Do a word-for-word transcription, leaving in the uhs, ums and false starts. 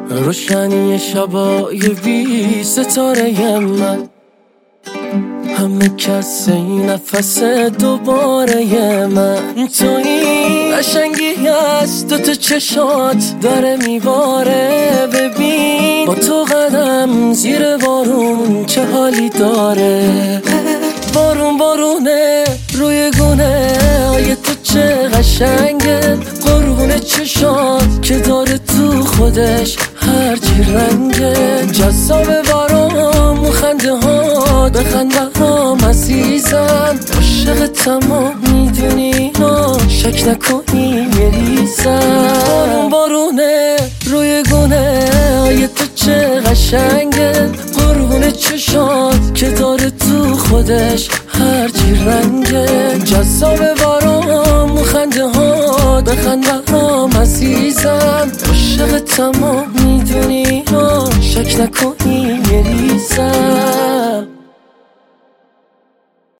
روشنی شبای بی ستاره من، همه کس این نفس دوباره من. تویی قشنگی از دوتا چشات داره میباره، ببین با تو قدم زیر بارون چه حالی داره. بارون بارونه روی گونه های تو چه قشنگه، قربون چشات که داره تو خودش هرچی رنگه. جذاب برام خنده ها به خنده ها عزیزم، عاشق تمام میدونی ها شک نکنی میریزم. بارون بارونه روی گونه های تو چه قشنگه، قربون چشات که داره تو خودش هرچی رنگه. جذاب برام خنده ها به خنده ها عزیزم، عاشق تمام میدونی ها شک نکنی میریزم.